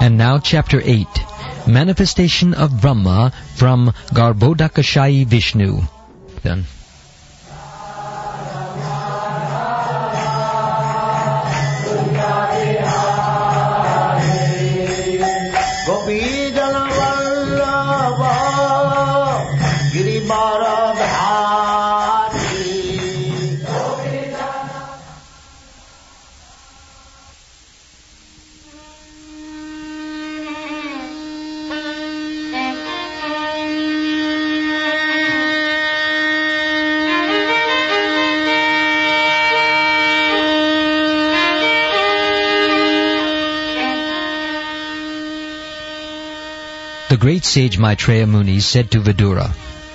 And now Chapter 8, Manifestation of Brahma from Garbhodakashayi Vishnu. Done. The great sage Maitreya Muni said to Vidura,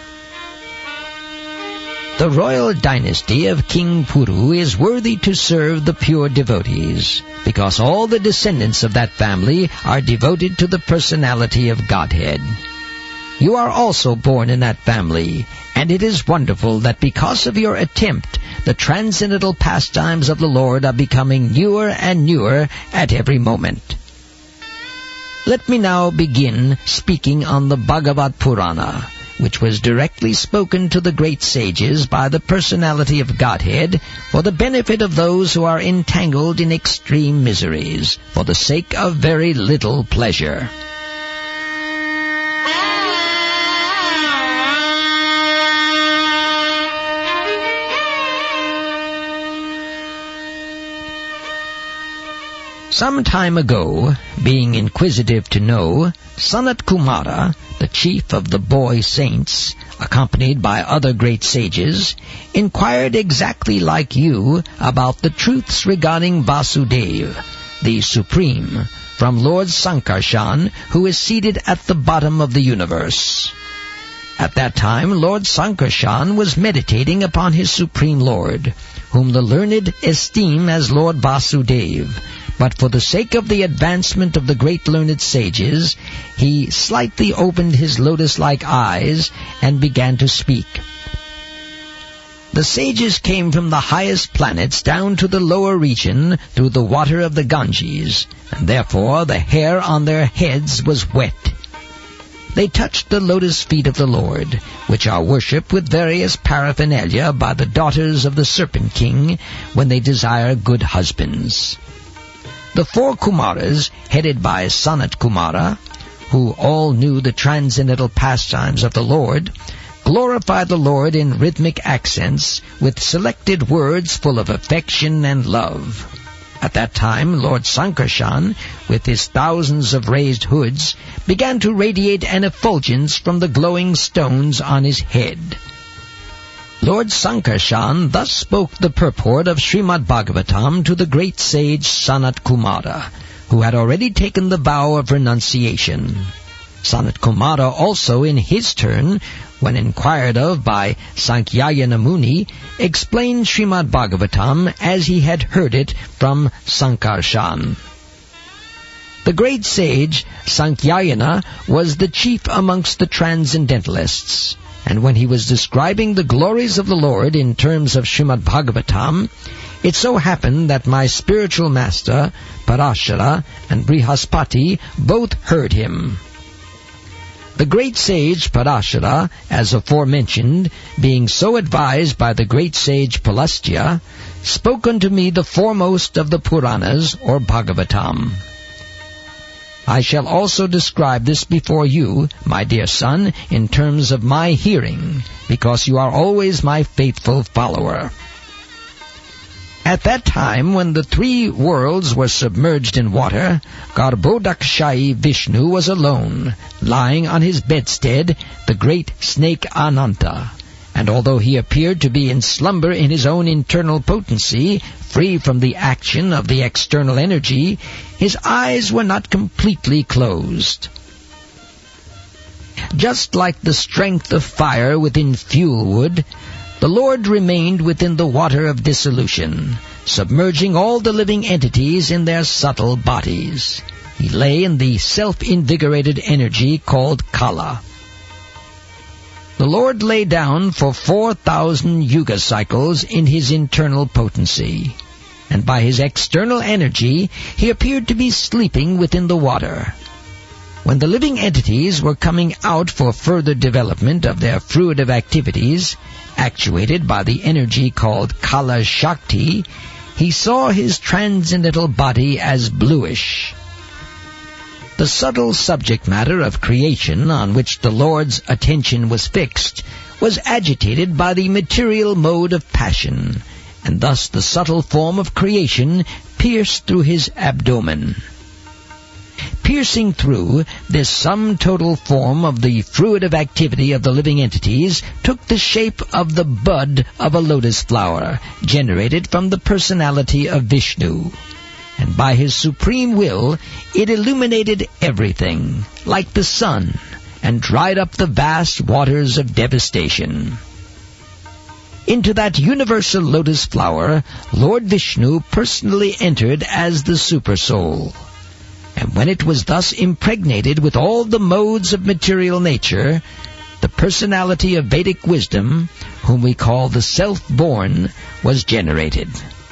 "The royal dynasty of King Puru is worthy to serve the pure devotees, because all the descendants of that family are devoted to the personality of Godhead. You are also born in that family, and it is wonderful that because of your attempt, the transcendental pastimes of the Lord are becoming newer and newer at every moment. Let me now begin speaking on the Bhagavad Purana, which was directly spoken to the great sages by the personality of Godhead for the benefit of those who are entangled in extreme miseries, for the sake of very little pleasure. Some time ago, being inquisitive to know, Sanat Kumara, the chief of the boy saints, accompanied by other great sages, inquired exactly like you about the truths regarding Vasudeva, the Supreme, from Lord Sankarshan, who is seated at the bottom of the universe. At that time, Lord Sankarshan was meditating upon his Supreme Lord, whom the learned esteem as Lord Vasudeva, but for the sake of the advancement of the great learned sages, he slightly opened his lotus-like eyes and began to speak. The sages came from the highest planets down to the lower region through the water of the Ganges, and therefore the hair on their heads was wet. They touched the lotus feet of the Lord, which are worshipped with various paraphernalia by the daughters of the Serpent King when they desire good husbands. The four Kumaras, headed by Sanat Kumara, who all knew the transcendental pastimes of the Lord, glorified the Lord in rhythmic accents with selected words full of affection and love. At that time, Lord Sankarshan, with his thousands of raised hoods, began to radiate an effulgence from the glowing stones on his head. Lord Sankarshan thus spoke the purport of Srimad Bhagavatam to the great sage Sanat Kumara, who had already taken the vow of renunciation. Sanat Kumara also, in his turn, when inquired of by Sankyayana Muni, explained Srimad Bhagavatam as he had heard it from Sankarshan. The great sage Sankyayana was the chief amongst the transcendentalists, and when he was describing the glories of the Lord in terms of Srimad Bhagavatam, it so happened that my spiritual master, Parashara, and Brihaspati both heard him. The great sage Parashara, as aforementioned, being so advised by the great sage Pulastya, spoke unto me the foremost of the Puranas, or Bhagavatam. I shall also describe this before you, my dear son, in terms of my hearing, because you are always my faithful follower. At that time, when the three worlds were submerged in water, Garbhodakashayi Vishnu was alone, lying on his bedstead, the great snake Ananta. And although he appeared to be in slumber in his own internal potency, free from the action of the external energy, his eyes were not completely closed. Just like the strength of fire within fuel wood, the Lord remained within the water of dissolution, submerging all the living entities in their subtle bodies. He lay in the self-invigorated energy called Kala. The Lord lay down for 4,000 yuga cycles in his internal potency. and by his external energy he appeared to be sleeping within the water. When the living entities were coming out for further development of their fruitive activities, actuated by the energy called Kala Shakti, he saw his transcendental body as bluish. The subtle subject matter of creation on which the Lord's attention was fixed was agitated by the material mode of passion, and thus the subtle form of creation pierced through his abdomen. Piercing through, this sum total form of the fruitive activity of the living entities took the shape of the bud of a lotus flower, generated from the personality of Vishnu. And by his supreme will, it illuminated everything, like the sun, and dried up the vast waters of devastation. Into that universal lotus flower, Lord Vishnu personally entered as the Supersoul. And when it was thus impregnated with all the modes of material nature, the personality of Vedic wisdom, whom we call the Self-Born, was generated.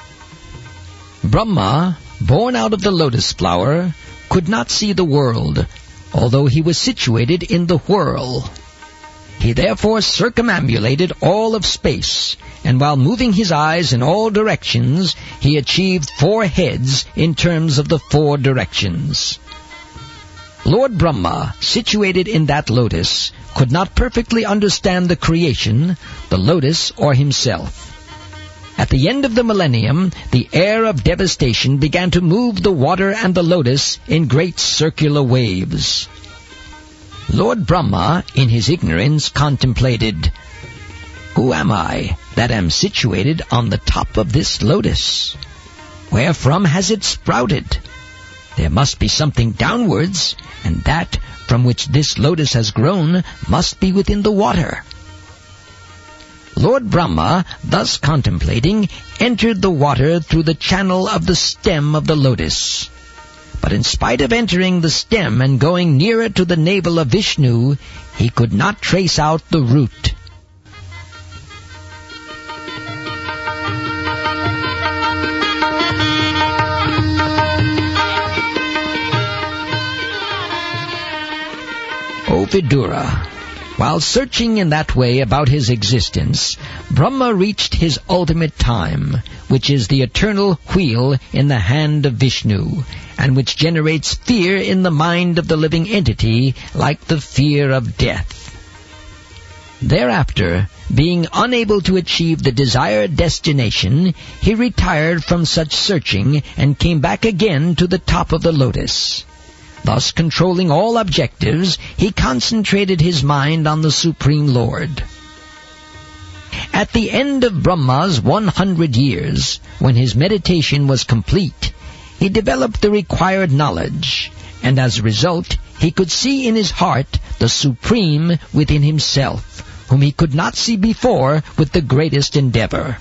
Brahma, born out of the lotus flower, could not see the world, although he was situated in the whirl. He therefore circumambulated all of space, and while moving his eyes in all directions, he achieved 4 heads in terms of the 4 directions. Lord Brahma, situated in that lotus, could not perfectly understand the creation, the lotus, or himself. At the end of the millennium, the air of devastation began to move the water and the lotus in great circular waves. Lord Brahma, in his ignorance, contemplated, "Who am I that am situated on the top of this lotus? Wherefrom has it sprouted? There must be something downwards, and that from which this lotus has grown must be within the water." Lord Brahma, thus contemplating, entered the water through the channel of the stem of the lotus. But in spite of entering the stem and going nearer to the navel of Vishnu, he could not trace out the root. O Vidura, while searching in that way about his existence, Brahma reached his ultimate time, which is the eternal wheel in the hand of Vishnu, and which generates fear in the mind of the living entity like the fear of death. Thereafter, being unable to achieve the desired destination, he retired from such searching and came back again to the top of the lotus. Thus controlling all objectives, he concentrated his mind on the Supreme Lord. At the end of Brahma's 100 years, when his meditation was complete, he developed the required knowledge, and as a result, he could see in his heart the Supreme within himself, whom he could not see before with the greatest endeavor.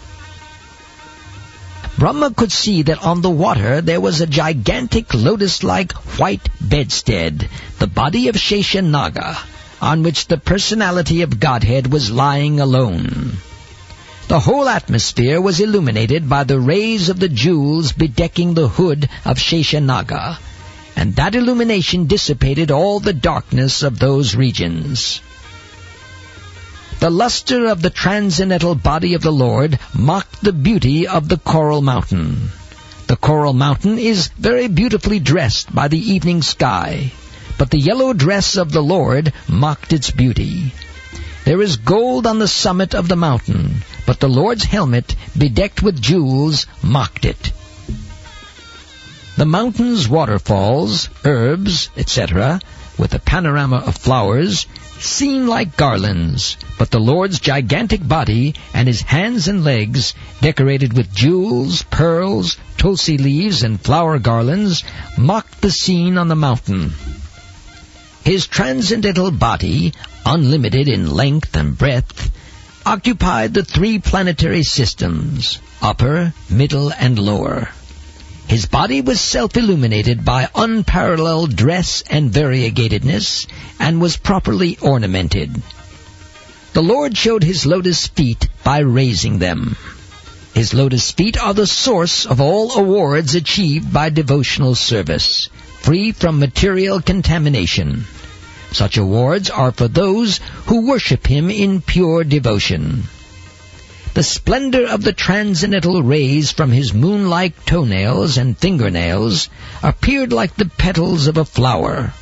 Brahma could see that on the water there was a gigantic lotus-like white bedstead, the body of Sheshanaga, on which the personality of Godhead was lying alone. The whole atmosphere was illuminated by the rays of the jewels bedecking the hood of Sheshanaga, and that illumination dissipated all the darkness of those regions. The luster of the transcendental body of the Lord mocked the beauty of the coral mountain. The coral mountain is very beautifully dressed by the evening sky, but the yellow dress of the Lord mocked its beauty. There is gold on the summit of the mountain, but the Lord's helmet, bedecked with jewels, mocked it. The mountain's waterfalls, herbs, etc., with a panorama of flowers, seem like garlands, but the Lord's gigantic body and his hands and legs, decorated with jewels, pearls, tulsi leaves, and flower garlands, mocked the scene on the mountain. His transcendental body, unlimited in length and breadth, occupied the 3 planetary systems, upper, middle, and lower. His body was self-illuminated by unparalleled dress and variegatedness, and was properly ornamented. The Lord showed his lotus feet by raising them. His lotus feet are the source of all awards achieved by devotional service, free from material contamination. Such awards are for those who worship him in pure devotion. The splendor of the transcendental rays from his moon-like toenails and fingernails appeared like the petals of a flower.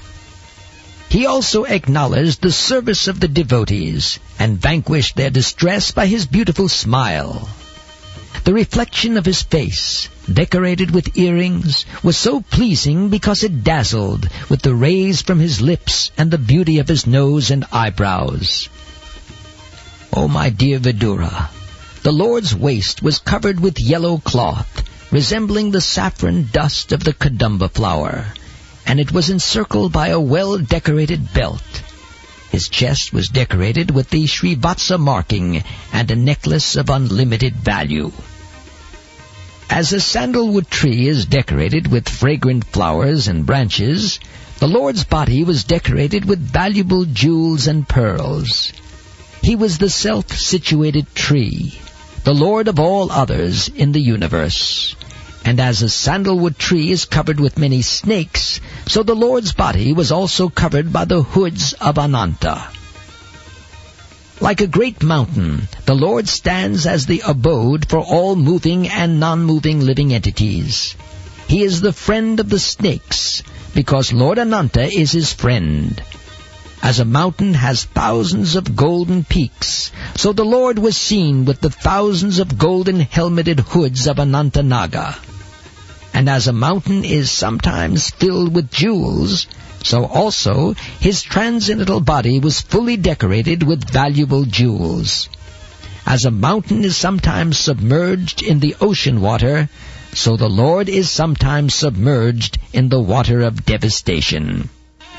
He also acknowledged the service of the devotees and vanquished their distress by his beautiful smile. The reflection of his face, decorated with earrings, was so pleasing because it dazzled with the rays from his lips and the beauty of his nose and eyebrows. Oh, my dear Vidura, the Lord's waist was covered with yellow cloth, resembling the saffron dust of the kadamba flower, and it was encircled by a well-decorated belt. His chest was decorated with the Srivatsa marking and a necklace of unlimited value. As a sandalwood tree is decorated with fragrant flowers and branches, the Lord's body was decorated with valuable jewels and pearls. He was the self-situated tree, the Lord of all others in the universe. And as a sandalwood tree is covered with many snakes, so the Lord's body was also covered by the hoods of Ananta. Like a great mountain, the Lord stands as the abode for all moving and non-moving living entities. He is the friend of the snakes, because Lord Ananta is his friend. As a mountain has thousands of golden peaks, so the Lord was seen with the thousands of golden helmeted hoods of Anantanaga. And as a mountain is sometimes filled with jewels, so also his transcendental body was fully decorated with valuable jewels. As a mountain is sometimes submerged in the ocean water, so the Lord is sometimes submerged in the water of devastation.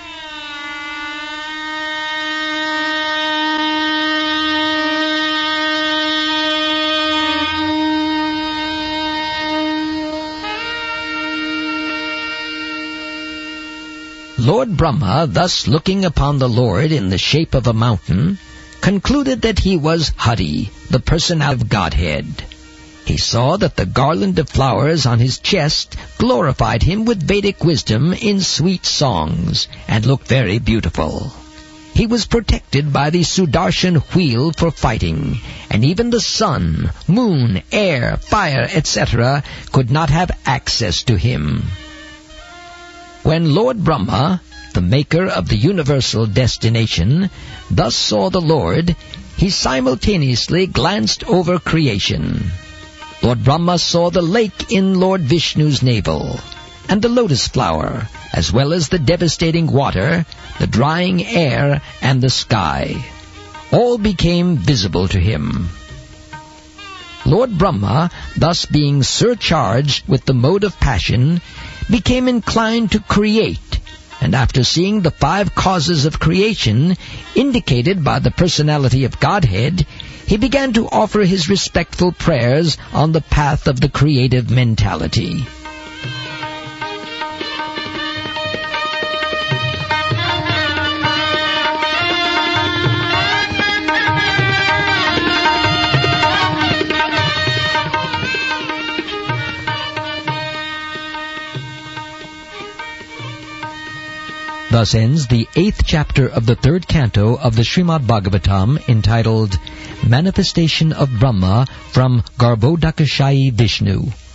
Lord Brahma, thus looking upon the Lord in the shape of a mountain, concluded that he was Hari, the personality of Godhead. He saw that the garland of flowers on his chest glorified him with Vedic wisdom in sweet songs, and looked very beautiful. He was protected by the Sudarshan wheel for fighting, and even the sun, moon, air, fire, etc. could not have access to him. When Lord Brahma, the maker of the universal destination, thus saw the Lord, he simultaneously glanced over creation. Lord Brahma saw the lake in Lord Vishnu's navel, and the lotus flower, as well as the devastating water, the drying air, and the sky. All became visible to him. Lord Brahma, thus being surcharged with the mode of passion, became inclined to create, and after seeing the 5 causes of creation indicated by the personality of Godhead, he began to offer his respectful prayers on the path of the creative mentality. Thus ends the 8th chapter of the 3rd canto of the Srimad Bhagavatam, entitled Manifestation of Brahma from Garbhodakashayi Vishnu.